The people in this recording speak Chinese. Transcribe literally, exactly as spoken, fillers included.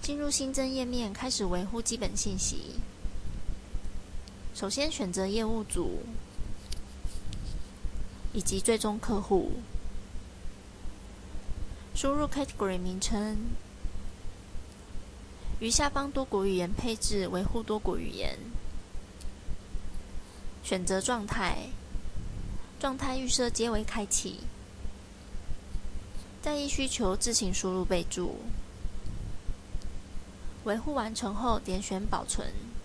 进入新增页面，开始维护基本信息。首先选择业务组以及追踪客户，输入 Category 名称，于下方多国语言配置维护多国语言，选择状态，状态预设皆为开启，在依需求自行输入备注。维护完成后，点选保存。